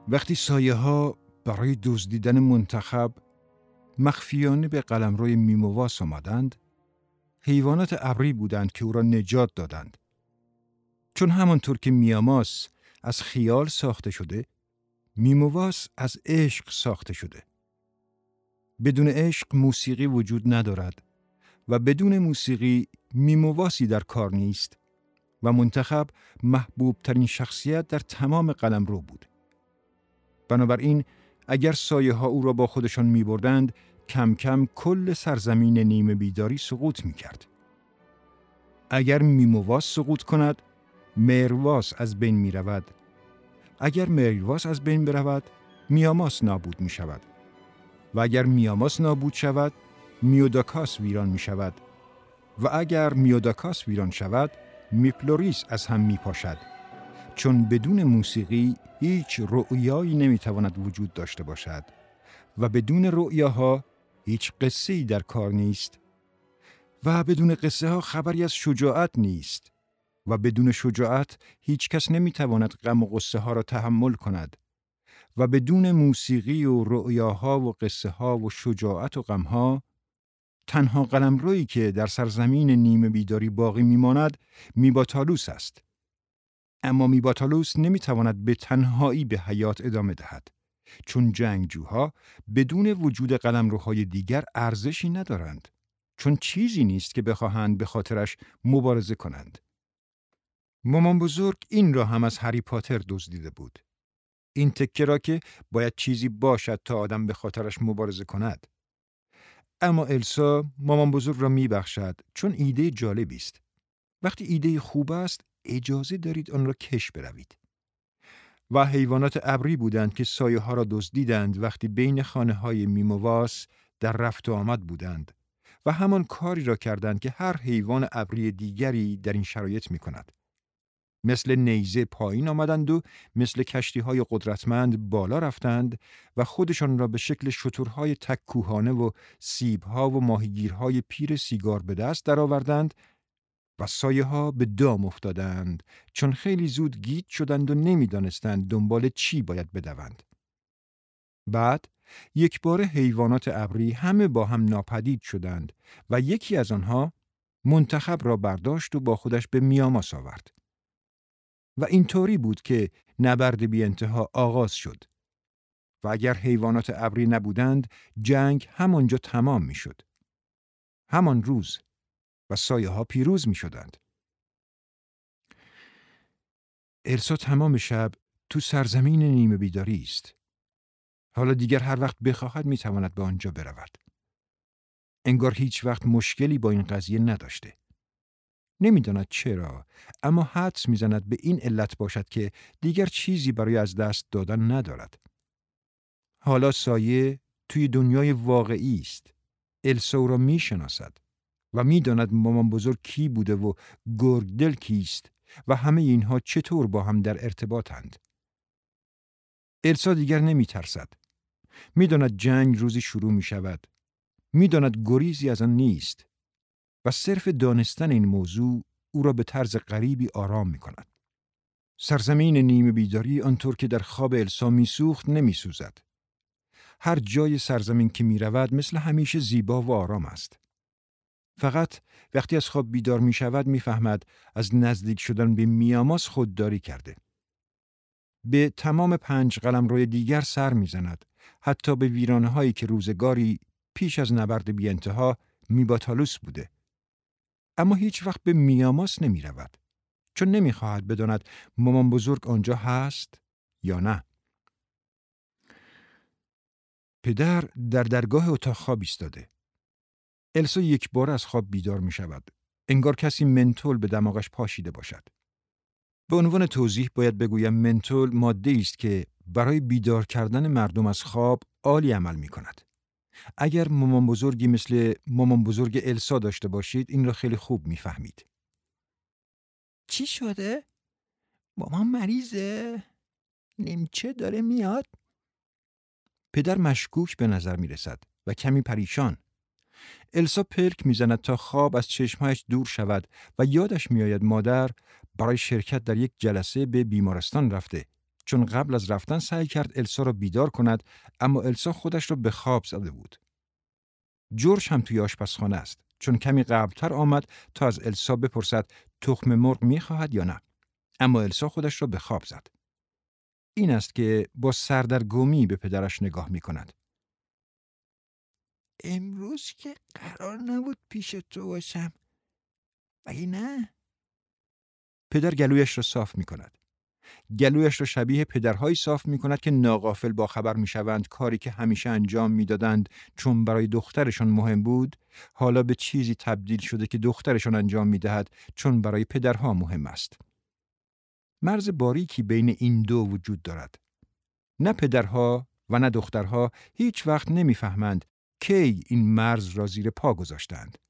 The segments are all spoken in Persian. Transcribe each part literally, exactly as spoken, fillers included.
وقتی سایه ها برای دزدیدن منتخب مخفیانه به قلمروی میمواس آمدند، حیوانات ابری بودند که او را نجات دادند. چون همانطور که میاماس از خیال ساخته شده، میمواس از عشق ساخته شده. بدون عشق موسیقی وجود ندارد و بدون موسیقی میمواسی در کار نیست و منتخب محبوب ترین شخصیت در تمام قلمرو بود. بنابراین اگر سایه ها او را با خودشان می بردند، کم کم کل سرزمین نیمه بیداری سقوط می کرد. اگر میمواس سقوط کند، مرواس از بین می رود. اگر مرواس از بین برود، میاماس نابود می شود. و اگر میاماس نابود شود، میوداکاس ویران می شود. و اگر میوداکاس ویران شود، میپلوریس از هم می پاشد. چون بدون موسیقی هیچ رؤیایی نمی تواند وجود داشته باشد و بدون رؤیاها هیچ قصه‌ای در کار نیست و بدون قصه ها خبری از شجاعت نیست و بدون شجاعت هیچ کس نمی تواند غم و غصه ها را تحمل کند و بدون موسیقی و رؤیاها و قصه ها و شجاعت و غم ها تنها قلمرویی که در سرزمین نیمه بیداری باقی میماند میباتالوس است. اما میباتالوس نمیتواند به تنهایی به حیات ادامه دهد، چون جنگجوها بدون وجود قلمروهای دیگر ارزشی ندارند، چون چیزی نیست که بخواهند به خاطرش مبارزه کنند. مامان بزرگ این را هم از هری پاتر دزدیده بود. این تکه را که باید چیزی باشد تا آدم به خاطرش مبارزه کند. اما السا مامان بزرگ را میبخشد، چون ایده جالبی است. وقتی ایده خوب است، اجازه دارید آن را کش بروید. و حیوانات ابری بودند که سایه ها را دزدیدند وقتی بین خانه های میمواس در رفت و آمد بودند و همان کاری را کردند که هر حیوان ابری دیگری در این شرایط می کند. مثل نیزه پایین آمدند و مثل کشتی های قدرتمند بالا رفتند و خودشان را به شکل شترهای تک‌کوهانه و سیب‌ها و ماهیگیرهای پیر سیگار به دست درآوردند و سایه ها به دام افتادند، چون خیلی زود گیج شدند و نمیدانستند دنبال چی باید بدوند. بعد یک بار حیوانات ابری همه با هم ناپدید شدند و یکی از آنها منتخب را برداشت و با خودش به میاماس آورد. و اینطوری بود که نبرد بی انتها آغاز شد. و اگر حیوانات ابری نبودند، جنگ همانجا تمام می شد. همان روز و سایه ها پیروز می شدند. السا تمام شب تو سرزمین نیمه بیداری است. حالا دیگر هر وقت بخواهد می تواند به آنجا برود. انگار هیچ وقت مشکلی با این قضیه نداشته. نمیداند چرا، اما حدس میزند به این علت باشد که دیگر چیزی برای از دست دادن ندارد. حالا سایه توی دنیای واقعی است. السا او را میشناسد و میداند مامان بزرگ کی بوده و گرگدل کیست و همه اینها چطور با هم در ارتباطند. السا دیگر نمیترسد. میداند جنگ روزی شروع می شود. میداند گریزی از آن نیست و صرف دانستن این موضوع او را به طرز غریبی آرام می کند. سرزمین نیمه بیداری آنطور که در خواب السا می سوخت نمی سوزد. هر جای سرزمین که می رود مثل همیشه زیبا و آرام است. فقط وقتی از خواب بیدار می شود می فهمد از نزدیک شدن به میاماس خودداری کرده. به تمام پنج قلمرو دیگر سر می زند، حتی به ویرانه هایی که روزگاری پیش از نبرد بی انتها میباتالوس بوده. اما هیچ وقت به میاماس نمی رود، چون نمی خواهد بداند مامان بزرگ آنجا هست یا نه. پدر در درگاه اتاق خواب ایستاده. السا یک بار از خواب بیدار می شود. انگار کسی منتول به دماغش پاشیده باشد. به عنوان توضیح باید بگویم منتول ماده است که برای بیدار کردن مردم از خواب عالی عمل می کند. اگر مامان بزرگی مثل مامان بزرگ السا داشته باشید این را خیلی خوب می فهمید. چی شده؟ مامان مریضه؟ نیمچه داره میاد؟ پدر مشکوک به نظر می رسد و کمی پریشان. السا پلک می زند تا خواب از چشمهایش دور شود و یادش می آید مادر برای شرکت در یک جلسه به بیمارستان رفته، چون قبل از رفتن سعی کرد السا را بیدار کند، اما السا خودش را به خواب زده بود. جورج هم توی آشپزخانه است، چون کمی قبلتر آمد تا از السا بپرسد تخم مرغ می‌خواهد یا نه. اما السا خودش را به خواب زد. این است که با سردرگمی به پدرش نگاه می‌کند. امروز که قرار نبود پیش تو باشم، مگه نه؟ پدر گلویش را صاف می‌کند. گلویش را شبیه پدرهایی صاف می‌کند که ناغافل با خبر می‌شوند کاری که همیشه انجام می‌دادند چون برای دخترشان مهم بود، حالا به چیزی تبدیل شده که دخترشان انجام می‌دهد چون برای پدرها مهم است. مرز باریکی بین این دو وجود دارد. نه پدرها و نه دخترها هیچ وقت نمی‌فهمند کی این مرز را زیر پا گذاشتند.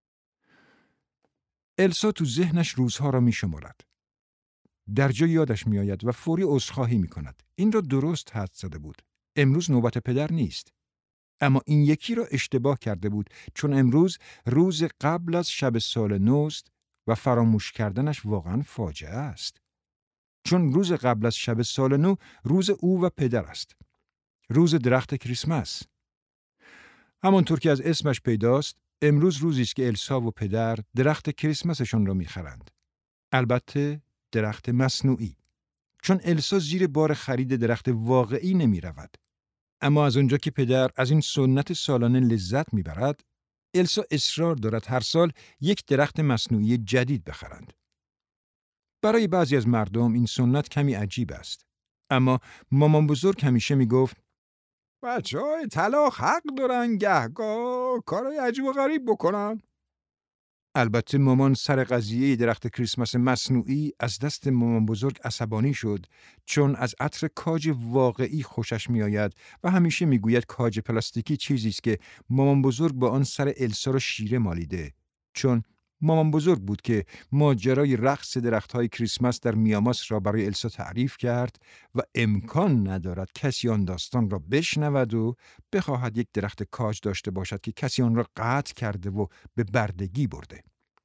السا تو ذهنش روزها را می‌شمارد. در جا یادش می‌آید و فوری عذرخواهی می‌کند. این را درست حدس زده بود. امروز نوبت پدر نیست. اما این یکی را اشتباه کرده بود چون امروز روز قبل از شب سال نو است و فراموش کردنش واقعاً فاجعه است. چون روز قبل از شب سال نو روز او و پدر است. روز درخت کریسمس. همانطور که از اسمش پیداست، امروز روزی است که السا و پدر درخت کریسمسشان را می‌خرند. البته درخت مصنوعی. چون السا زیر بار خرید درخت واقعی نمی‌رود. اما از آنجا که پدر از این سنت سالانه لذت می‌برد، السا اصرار دارد هر سال یک درخت مصنوعی جدید بخرند. برای بعضی از مردم این سنت کمی عجیب است. اما مامان بزرگ همیشه میگفت بچه‌های طلاق حق دارن گهگاه کارهای عجیب و غریب بکنن. البته مامان سر قضیه درخت کریسمس مصنوعی از دست مامان بزرگ عصبانی شد چون از عطر کاج واقعی خوشش میآید و همیشه میگوید کاج پلاستیکی چیزی است که مامان بزرگ با آن سر السا را شیره مالیده، چون مامان بزرگ بود که ماجرای رقص درخت‌های کریسمس در میاماس را برای السا تعریف کرد و امکان ندارد کسی آن داستان را بشنود و بخواهد یک درخت کاج داشته باشد که کسی آن را قطع کرده و به بردگی برده.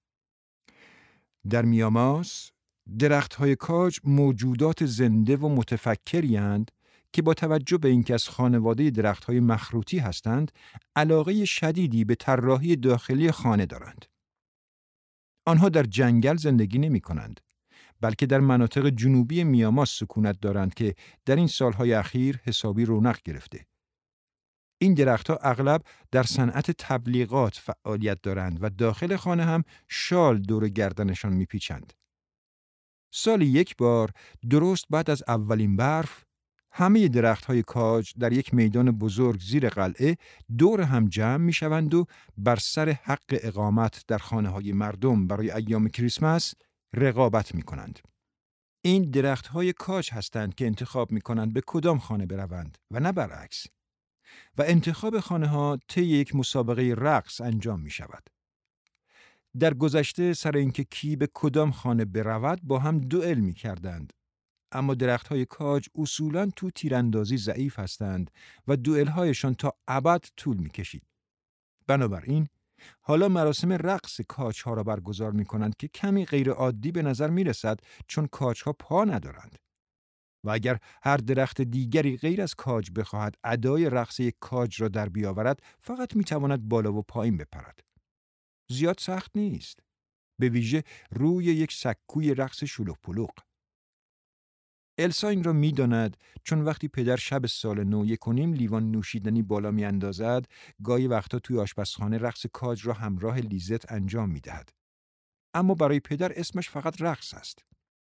در میاماس درخت‌های کاج موجودات زنده و متفکری اند که با توجه به اینکه از خانواده درخت‌های مخروطی هستند، علاقه شدیدی به طراحی داخلی خانه دارند. آنها در جنگل زندگی نمی کنند، بلکه در مناطق جنوبی میاماس سکونت دارند که در این سالهای اخیر حسابی رونق گرفته. این درختها اغلب در صنعت تبلیغات فعالیت دارند و داخل خانه هم شال دور گردنشان میپیچند. سالی یک بار درست بعد از اولین برف، همه درختهای کاج در یک میدان بزرگ زیر قلعه دور هم جمع میشوند و بر سر حق اقامت در خانه‌های مردم برای ایام کریسمس رقابت میکنند. این درختهای کاج هستند که انتخاب میکنند به کدام خانه بروند و نه برعکس. و انتخاب خانه‌ها طی یک مسابقه رقص انجام می شود. در گذشته سر اینکه کی به کدام خانه برود با هم دوئل می کردند. اما درخت‌های کاج اصولاً تو تیراندازی ضعیف هستند و دوئل‌هایشان تا ابد طول می کشید. بنابراین حالا مراسم رقص کاج‌ها را برگزار می کنند که کمی غیر عادی به نظر می رسد چون کاج‌ها پا ندارند. و اگر هر درخت دیگری غیر از کاج بخواهد ادای رقص یک کاج را در بیاورد، فقط میتواند بالا و پایین بپرد. زیاد سخت نیست. به ویژه روی یک سکوی رقص شلوغ پلوغ. السا این را میداند چون وقتی پدر شب سال نو یک و نیم لیوان نوشیدنی بالا میاندازد، گاهی وقتا توی آشپزخانه رقص کاج را همراه لیزت انجام میدهد. اما برای پدر اسمش فقط رقص است.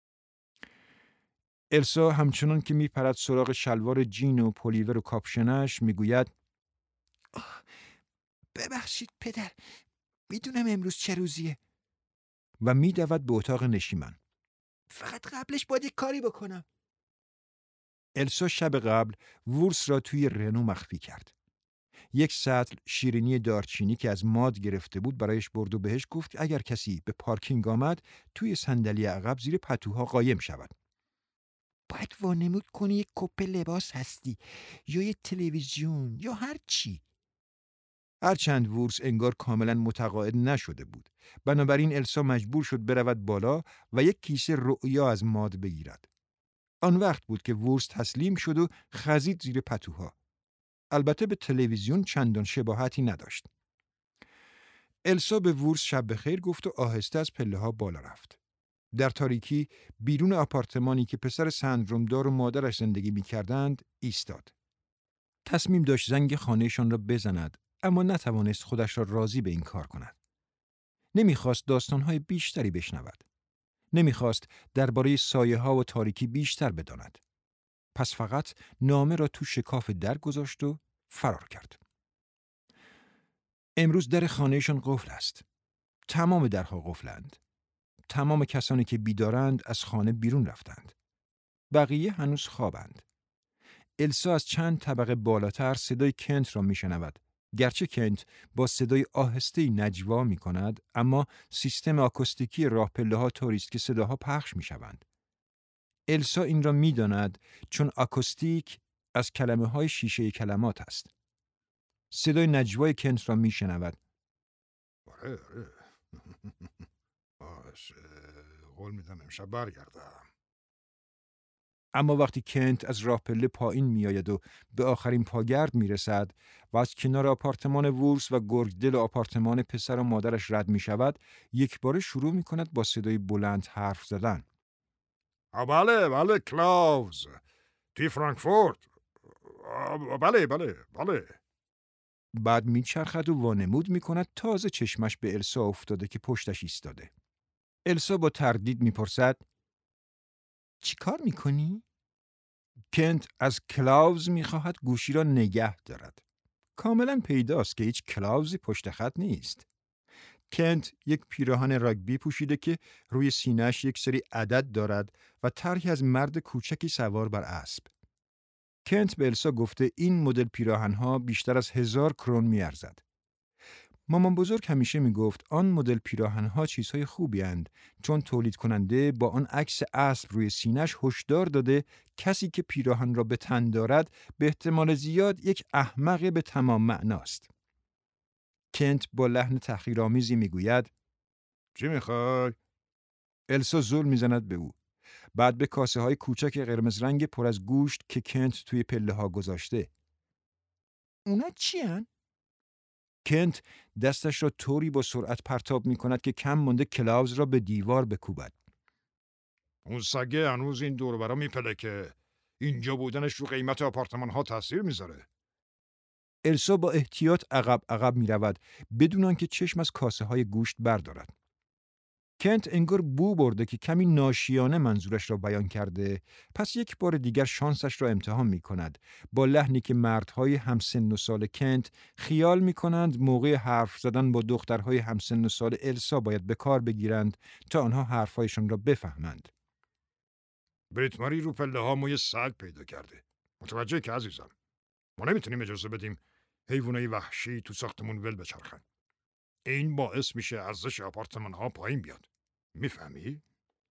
السا همچنان که میپرد سراغ شلوار جین و پلیور و کاپشنش میگوید ببخشید پدر، میدونم امروز چه روزیه و میدود به اتاق نشیمن. فقط قبلش باید یک کاری بکنم. السا شب قبل وورس را توی رنو مخفی کرد. یک سطل شیرینی دارچینی که از ماد گرفته بود برایش برد و بهش گفت اگر کسی به پارکینگ آمد توی صندلی عقب زیر پتوها قایم شود. باید وانمود کنی یک کپ لباس هستی یا یک تلویزیون یا هر چی. هرچند وورس انگار کاملا متقاعد نشده بود. بنابراین السا مجبور شد برود بالا و یک کیسه رؤیا از ماد بگیرد. آن وقت بود که وورس تسلیم شد و خزید زیر پتوها. البته به تلویزیون چندان شباهتی نداشت. السا به وورس شب بخیر گفت و آهسته از پله‌ها بالا رفت. در تاریکی بیرون آپارتمانی که پسر سندرومدار و مادرش زندگی می‌کردند ایستاد. تصمیم داشت زنگ خانه‌شان را بزند، اما نتوانست خودش را راضی به این کار کند. نمی‌خواست داستان‌های بیشتری بشنود. نمی‌خواست درباره سایه‌ها و تاریکی بیشتر بداند. پس فقط نامه را تو شکاف در گذاشت و فرار کرد. امروز در خانه‌شان قفل است. تمام درها قفلند. تمام کسانی که بیدارند از خانه بیرون رفتند. بقیه هنوز خوابند. السا از چند طبقه بالاتر صدای کنت را میشنود. گرچه کنت با صدای آهسته‌ای نجوا می کند، اما سیستم آکوستیکی راه پله‌ها طوری است که صداها پخش می شوند. السا این را می داند چون آکوستیک از کلمه های شیشه کلمات است. صدای نجوای کنت را می شنود. آره آره باش قول میدم امشب برگردم. اما وقتی کنت از راه پله پایین می آید و به آخرین پاگرد می رسد و از کنار آپارتمان وورس و گرگدل آپارتمان پسر و مادرش رد می شود، یک بار شروع می کند با صدای بلند حرف زدن. بله بله کلاوز توی فرانکفورت. آه، بله بله بله. بعد می چرخد و وانمود می کند تازه چشمش به السا افتاده که پشتش ایستاده. السا با تردید می پرسد چی کار می کنی؟ کنت از کلاوز می خواهد گوشی را نگه دارد. کاملا پیداست که هیچ کلاوزی پشت خط نیست. کنت یک پیراهن راگبی پوشیده که روی سینه‌اش یک سری عدد دارد و طرحی از مرد کوچکی سوار بر اسب. کنت به السا گفته این مدل پیراهن‌ها بیشتر از هزار کرون می‌ارزد. مامان بزرگ همیشه میگفت آن مدل پیراهن‌ها چیزهای خوبی اند، چون تولید کننده با آن عکس اسب روی سینه‌اش هشدار داده کسی که پیراهن را به تن دارد به احتمال زیاد یک احمق به تمام معناست. کنت با لحن تحقیرآمیزی میگوید چی میخوای؟ السا زل میزند به او. بعد به کاسه های کوچک قرمز رنگ پر از گوشت که کنت توی پله ها گذاشته. اونا چی هن؟ کنت دستش را طوری با سرعت پرتاب می کند که کم مانده کلاوز را به دیوار بکوبد. اون سگه هنوز این دور برا میپله که اینجا بودنش رو قیمت آپارتمان ها تاثیر میذاره. السا با احتیاط عقب عقب می رود بدون آنکه چشم از کاسه های گوشت بردارد. کنت انگار بو برده که کمی ناشیانه منظورش را بیان کرده، پس یک بار دیگر شانسش را امتحان می کند، با لحنی که مردهای همسن و سال کنت خیال می کنند موقع حرف زدن با دخترهای همسن و سال السا باید به کار بگیرند تا آنها حرفهایشان را بفهمند. بریت ماری رو پله ها موی سگ پیدا کرده. متوجه که عزیزم ما نمیتونیم اجازه بدیم حیوانای وحشی تو ساختمون ول بچرخن. این باعث میشه ارزش آپارتمان ها پایین بیاد. میفهمی؟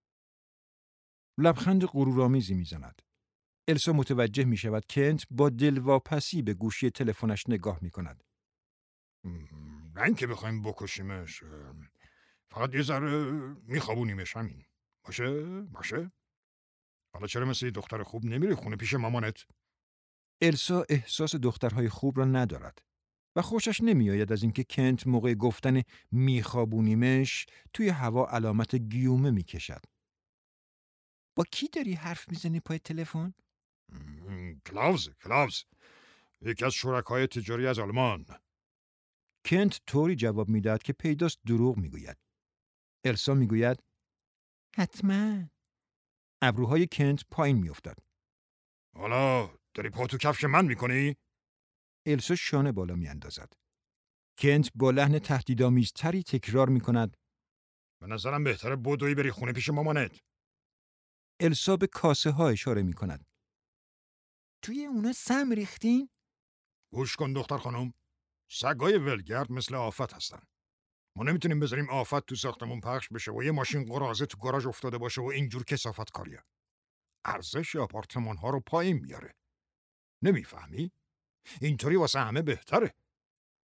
لبخند غرورآمیزی میزند. السا متوجه می شود کنت با دلواپسی به گوشی تلفنش نگاه می کند. نه اینکه بخوایم بکشیمش، فقط یه ذره میخوابونیمش همین. باشه؟ باشه؟ حالا چرا مثل یه دختر خوب نمیری خونه پیش مامانت؟ السا احساس دخترهای خوب را ندارد و خوشش نمیآید از اینکه کنت موقع گفتن میخوابونیمش توی هوا علامت گیومه میکشد. با کی داری حرف میزنی پای تلفن؟ کلاوز، کلاوز. یکی از شرکای تجاری از آلمان. کنت طوری جواب میداد که پیداست دروغ میگوید. السا میگوید حتما. ابروهای کنت پایین میافتد. حالا داری پا تو کفش من میکنی؟ السا شانه بالا میاندازد. کنت با لحن تهدیدآمیزتری تکرار میکند به نظرم بهتره بدوی بری خونه پیش مامانت. السا به کاسه ها اشاره میکند. توی اونا سم ریختین؟ گوش کن دختر خانم. سگای ولگرد مثل آفت هستن. ما نمیتونیم بذاریم آفت تو ساختمون پخش بشه و یه ماشین قراضه تو گاراژ افتاده باشه و اینجور کثافت کاریه. ارزش آپارتمان ها رو پایین بیاره. نمیفهمی؟ اینطوری واسه همه بهتره.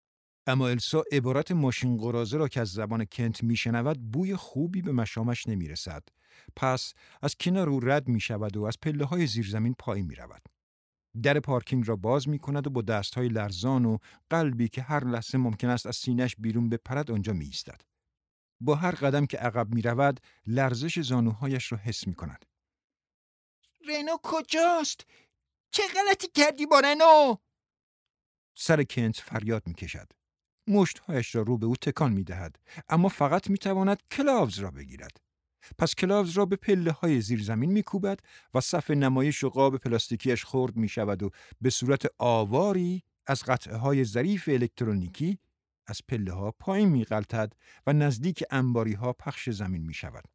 اما السا عبارت ماشین قراضه را که از زبان کنت میشنود بوی خوبی به مشامش نمیرسد. پس از کنار او رد می شود و از پله های زیرزمین پایین می رود. در پارکینگ را باز می کند و با دست های لرزان و قلبی که هر لحظه ممکن است از سینه‌اش بیرون بپرد آنجا می ایستد. با هر قدم که عقب می رود لرزش زانوهایش را حس می کند. رنو کجاست؟ چه غلطی کردی با رنو؟ سر کنت فریاد می کشد. مشتهایش را رو به او تکان می دهد، اما فقط می تواند کلاوز را بگیرد. پس کلاوز را به پله های زیر زمین می کوبد و صف نمایش و قاب پلاستیکیش خرد می شود و به صورت آواری از قطعه های ظریف الکترونیکی از پله ها پایین می غلطد و نزدیک انباری ها پخش زمین می شود.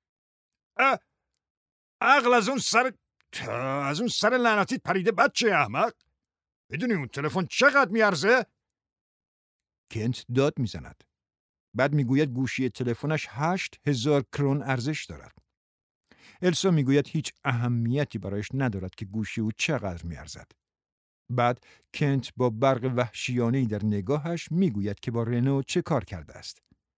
عقل از اون سر از اون سر لعنتیت پریده بچه احمق. میدونی اون تلفن چقدر میارزه؟ کنت داد میزند. بعد میگوید گوشی تلفنش هشت هزار کرون ارزش دارد. السا میگوید هیچ اهمیتی برایش ندارد که گوشی او چقدر میارزد. بعد کنت با برق وحشیانه‌ای در نگاهش میگوید که با رنو چه کار کرده است.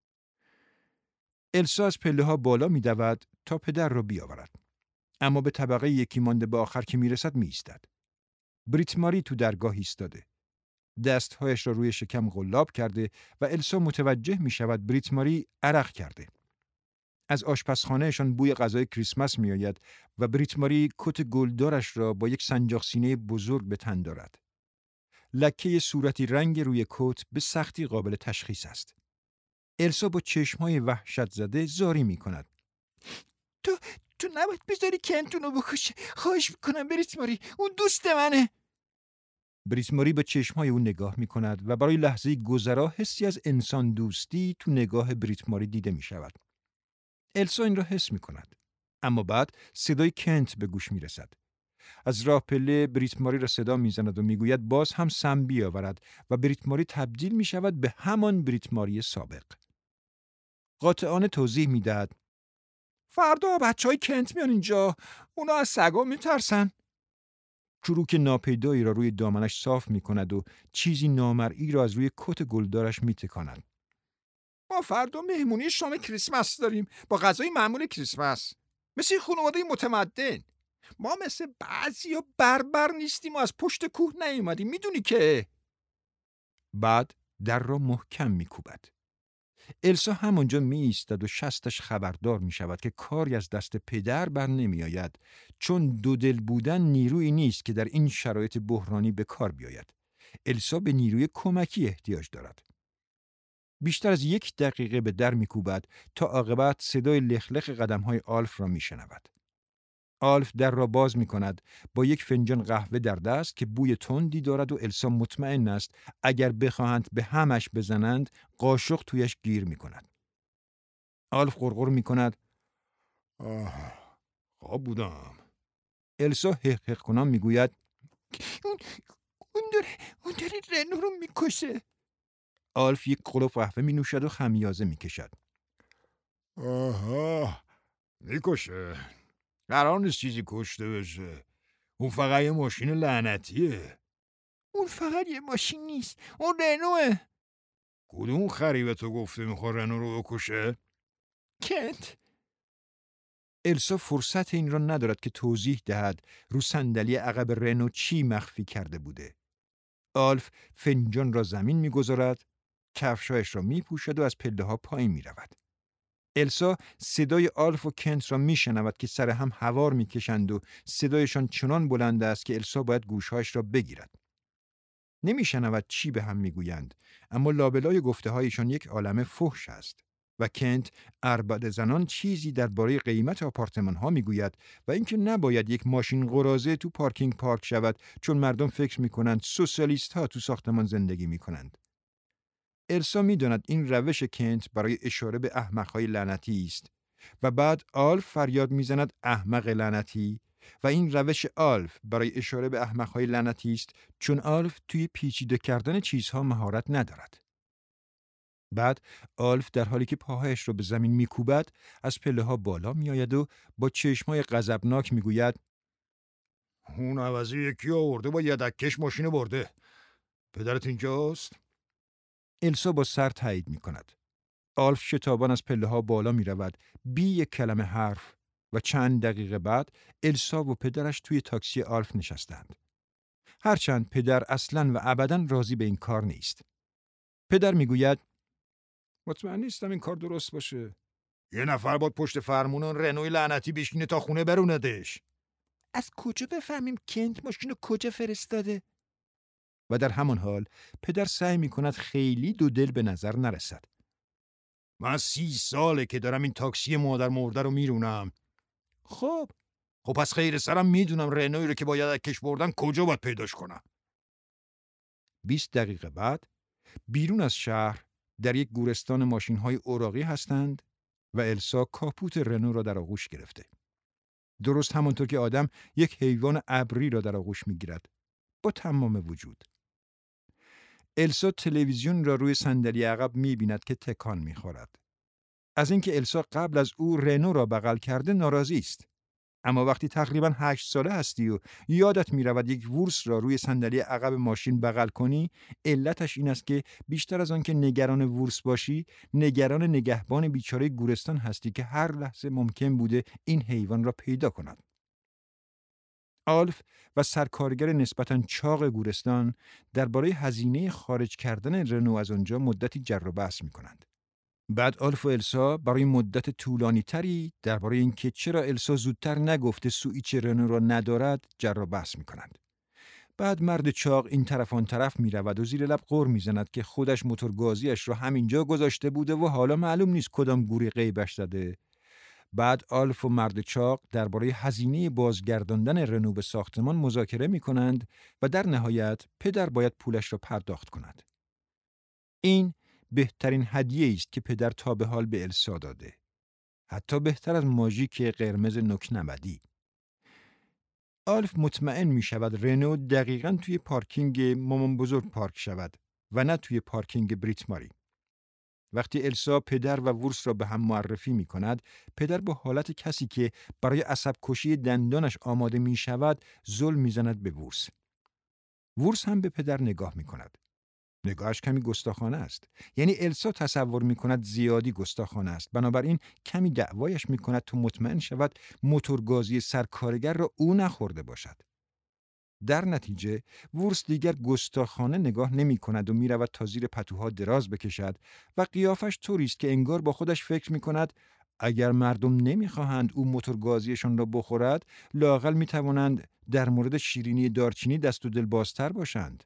السا از پله ها بالا میدود تا پدر را بیاورد. اما به طبقه یکی مانده به آخر که میرسد میایستد. بریت ماری تو درگاه ایستاده. دستهایش را روی شکم قلاب کرده و السا متوجه می شود بریت ماری عرق کرده. از آشپزخانهشان بوی غذای کریسمس می آید و بریت ماری کت گلدارش را با یک سنجاق سینه بزرگ به تن دارد. لکه صورتی رنگ روی کت به سختی قابل تشخیص است. السا با چشمهای وحشت زده زاری می کند. تو تو نباید بذاری کنت اونو بکشه. خواهش میکنم بریت ماری، اون دوست منه. بریت ماری به چشمهای او نگاه می کند و برای لحظه گذرا حسی از انسان دوستی تو نگاه بریت ماری دیده می شود. السا این را حس می کند. اما بعد صدای کنت به گوش می رسد. از راه پله بریت ماری را صدا می زند و می گوید باز هم سم بیاورد و بریت ماری تبدیل می شود به همان بریت ماری سابق. قاطعانه توضیح می دهد. فردا بچه های کنت میان اینجا. اونا از سگا می ترسن. چروک ناپیدایی را روی دامنش صاف می کند و چیزی نامرئی را از روی کت گلدارش می تکاند. ما فردا مهمونی شام کریسمس داریم با غذای معمول کریسمس. مثل خانواده متمدن. ما مثل بعضیا بربر نیستیم و از پشت کوه نیومدیم، میدونی که. بعد در را محکم می کوبد. السا همانجا می ایستد و شستش خبردار می شود که کاری از دست پدر بر نمی آید، چون دو دل بودن نیرویی نیست که در این شرایط بحرانی به کار بیاید. السا به نیروی کمکی احتیاج دارد. بیشتر از یک دقیقه به در می کوبد تا عاقبت صدای لخلخ قدم‌های آلف را می شنود. آلف در را باز می کند با یک فنجان قهوه در دست که بوی تندی دارد و السا مطمئن است اگر بخواهند به همش بزنند قاشق تویش گیر می کند. آلف غرغر می کند. آه، خواب بودم. السا حق حق کنان می گوید اون اون داره اون داره رنو رو میکشه. آلف یک قلوب قهوه می نوشد و خمیازه می کشد. آها، میکشه. قرار نیست چیزی کشته بشه. اون فقط یه ماشین لعنتیه. اون فقط یه ماشین نیست، اون رنوه. کدوم خریبه تو گفته میخواد رنو رو بکشه؟ کنت. السا فرصت این را ندارد که توضیح دهد رو صندلی عقب رنو چی مخفی کرده بوده. آلف فنجان را زمین میگذارد، کفشایش را میپوشد و از پله ها پایین میرود. السا صدای آلف و کنت را میشنود که سر هم هوار میکشند و صدایشان چنان بلند است که السا باید گوشهایش را بگیرد. نمیشنود چی به هم میگویند، اما لابلای گفته هایشان یک عالمه فحش است. و کنت اربد زنان چیزی درباره قیمت آپارتمان ها میگوید و اینکه نباید یک ماشین قراضه تو پارکینگ پارک شود چون مردم فکر میکنند سوسیالیست ها تو ساختمان زندگی میکنند. السا میداند این روش کنت برای اشاره به احمقهای لعنتی است و بعد آلف فریاد میزند احمق لعنتی و این روش آلف برای اشاره به احمقهای لعنتی است چون آلف توی پیچیده کردن چیزها مهارت ندارد. بعد آلف در حالی که پاهایش را به زمین میکوبد از پله ها بالا میآید و با چشمای غضبناک میگوید اون عوضی یکی آورده با یدککش ماشین برده. پدرت اینجاست؟ السا با سر تایید می کند. آلف شتابان از پله ها بالا می رود بی یک کلمه حرف و چند دقیقه بعد السا و پدرش توی تاکسی آلف نشستند. هرچند پدر اصلاً و ابداً راضی به این کار نیست. پدر می گوید مطمئن نیستم این کار درست باشه. یه نفر باید پشت فرمون اون رنوی لعنتی بشینه تا خونه بروندش. از کجا بفهمیم کنت ماشین رو کجا فرستاده؟ و در همان حال پدر سعی می کند خیلی دو دل به نظر نرسد. من سی ساله که دارم این تاکسی مادر مرده رو میرونم. خب خب پس خیر سرم میدونم رنوی رو که باید از کش بردن کجا باید پیداش کنم. بیست دقیقه بعد بیرون از شهر در یک گورستان ماشین‌های اوراقی هستند و السا کاپوت رنو را در آغوش گرفته. درست همانطور که آدم یک حیوان ابری را در آغوش می‌گیرد با تمام وجود. السا تلویزیون را روی صندلی عقب می‌بیند که تکان می‌خورد. از اینکه السا قبل از او رنو را بغل کرده ناراضی است. اما وقتی تقریباً هشت ساله هستی و یادت می‌رود یک وورس را روی صندلی عقب ماشین بغل کنی، علتش این است که بیشتر از آن که نگران وورس باشی، نگران نگهبان بیچاره گورستان هستی که هر لحظه ممکن بوده این حیوان را پیدا کند. آلف و سرکارگر نسبتاً چاق گورستان درباره هزینه خارج کردن رنو از آنجا مدتی جر و بحث می‌کنند. بعد آلف و السا برای مدت طولانی تری درباره اینکه چرا السا زودتر نگفته سوئیچ رنو را ندارد جر و بحث می‌کنند. بعد مرد چاق این طرف آن طرف می‌رود و زیر لب غر می‌زند که خودش موتورگازیش را همینجا گذاشته بوده و حالا معلوم نیست کدام گوری غیبش زده. بعد آلف و مرد چاق درباره هزینه بازگرداندن رنو به ساختمان مذاکره می‌کنند و در نهایت پدر باید پولش را پرداخت کند. این بهترین هدیه است که پدر تا به حال به السا داده. حتی بهتر از ماژیک قرمز نوک‌نمدی. آلف مطمئن می شود رنو دقیقاً توی پارکینگ مامان بزرگ پارک شود و نه توی پارکینگ بریت ماری. وقتی السا پدر و وورس را به هم معرفی می کند، پدر با حالت کسی که برای عصب کشی دندانش آماده می شود، ظلم می زند به وورس. وورس هم به پدر نگاه می کند. نگاهش کمی گستاخانه است. یعنی السا تصور می کند زیادی گستاخانه است. بنابراین کمی دعوایش می کند تا مطمئن شود موتورگازی سرکارگر را او نخورده باشد. در نتیجه وورس دیگر گستاخانه نگاه نمی کند و می رود تا زیر پتوها دراز بکشد و قیافش طوری است که انگار با خودش فکر می کند اگر مردم نمی خواهند او موتورگازیشان را بخورد، لااقل می توانند در مورد شیرینی دارچینی دست و دل بازتر باشند.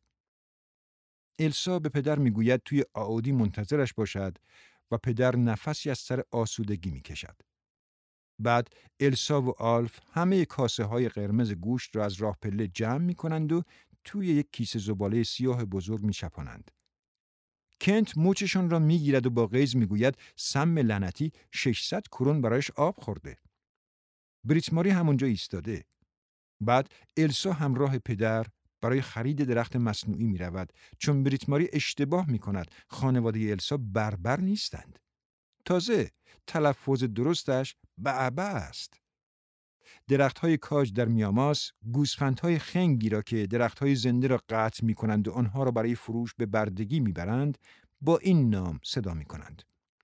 السا به پدر میگوید توی آودی منتظرش باشد و پدر نفسی از سر آسودگی میکشد. بعد السا و آلف همه کاسه های قرمز گوشت را از راه پله جمع میکنند و توی یک کیسه زباله سیاه بزرگ میچپانند. کنت موچشان را میگیرد و با غیظ میگوید سم لعنتی ششصد کرون برایش آب خورده. بریت ماری همونجا ایستاده. بعد السا همراه پدر برای خرید درخت مصنوعی می رود چون بریت ماری اشتباه می کند. خانواده السا بربر نیستند. تازه تلفظ درستش بعبع است. درخت‌های کاج در میاماس گوسفندهای خنگی را که درخت‌های زنده را قطع می کنند و آنها را برای فروش به بردگی می برند با این نام صدا می کنند.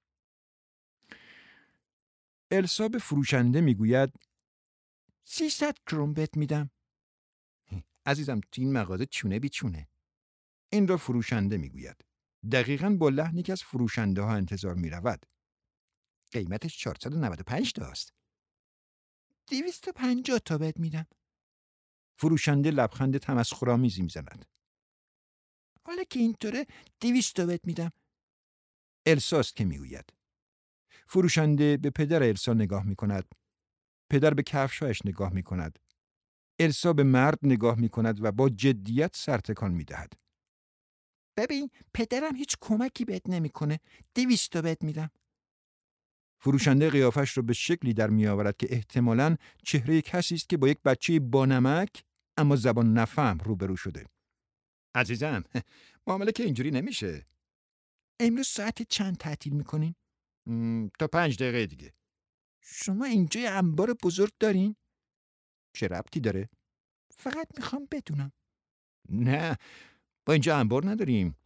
السا به فروشنده می گوید سیصد کرون بهت میدم. عزیزم تو این مغازه چونه بی چونه. این را فروشنده می گوید. دقیقاً با لحنی که از فروشنده ها انتظار می رود. قیمتش چهارصد و نود و پنج تاست. دویست و پنجاه تا بهت میدم. فروشنده لبخند تمسخرآمیزی می زند. حالا که اینطوره دویست تا بهت میدم. الساست که می گوید. فروشنده به پدر السا نگاه می کند. پدر به کفشایش نگاه می کند. السا به مرد نگاه می کند و با جدیت سر تکان می دهد. ببین پدرم هیچ کمکی بهت نمیکنه. دویست تا بهت میدم. فروشنده قیافش رو به شکلی در می آورد که احتمالاً چهره کسی است که با یک بچه بانمک اما زبان نفهم روبرو شده. عزیزم معامله که اینجوری نمیشه. امروز ساعت چند تعطیل میکنین؟ تا پنج دقیقه دیگه. شما اینجا یه انبار بزرگ دارین؟ چه ربطی داره؟ فقط میخوام بدونم. نه با اینجا انبار نداریم.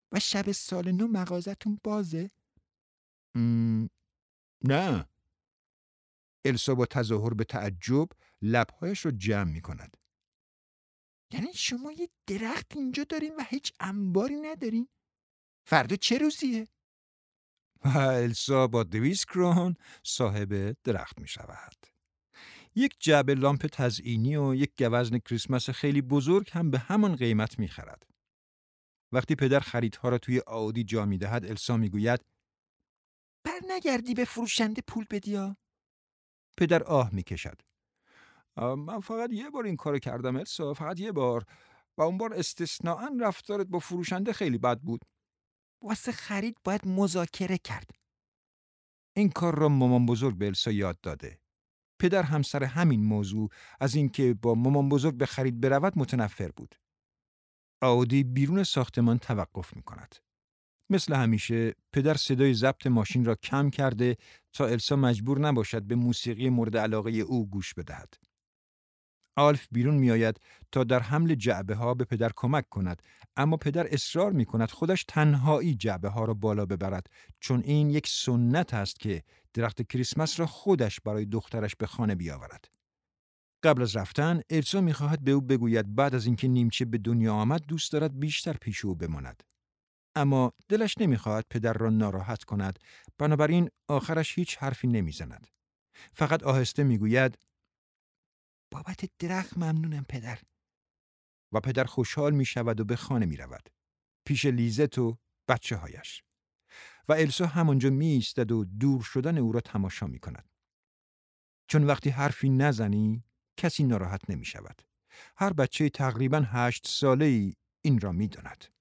و شب سال نو مغازتون بازه؟ م... نه. السا با تظاهر به تعجب لبهایش رو جمع می کند. یعنی شما یه درخت اینجا دارین و هیچ انباری ندارین؟ فردا چه روزیه؟ و السا با دویست کرون صاحب درخت می شود. یک جعبه لامپ تزئینی و یک گوزن کریسمس خیلی بزرگ هم به همان قیمت می خرد. وقتی پدر خریدها را توی آودی جا می دهد، السا می گوید بر نگردی به فروشنده پول بدیا؟ پدر آه می کشد. من فقط یه بار این کارو کردم السا، فقط یه بار، و اون بار استثناءً رفتارت با فروشنده خیلی بد بود. واسه خرید باید مذاکره کرد. این کار را مامان بزرگ به السا یاد داده. پدر هم سر همین موضوع از اینکه با مامان بزرگ به خرید برود متنفر بود. آودی بیرون ساختمان توقف می کند. مثل همیشه پدر صدای ضبط ماشین را کم کرده تا السا مجبور نباشد به موسیقی مورد علاقه او گوش بدهد. آلف بیرون می آید تا در حمل جعبه ها به پدر کمک کند، اما پدر اصرار می کند خودش تنهایی جعبه ها را بالا ببرد، چون این یک سنت است که درخت کریسمس را خودش برای دخترش به خانه بیاورد. قبل از رفتن السا می خواهد به او بگوید بعد از اینکه نیمچه به دنیا آمد دوست دارد بیشتر پیش او بماند. اما دلش نمی خواهد پدر را ناراحت کند، بنابراین آخرش هیچ حرفی نمی زند. فقط آهسته می گوید بابت درخت ممنونم پدر. و پدر خوشحال می شود و به خانه می رود. پیش لیزت و بچه هایش. و السا همانجا می ایستد و دور شدن او را تماشا می کند. چون وقتی حرفی نزنی کسی ناراحت نمی شود. هر بچه تقریباً هشت ساله‌ای این را می داند.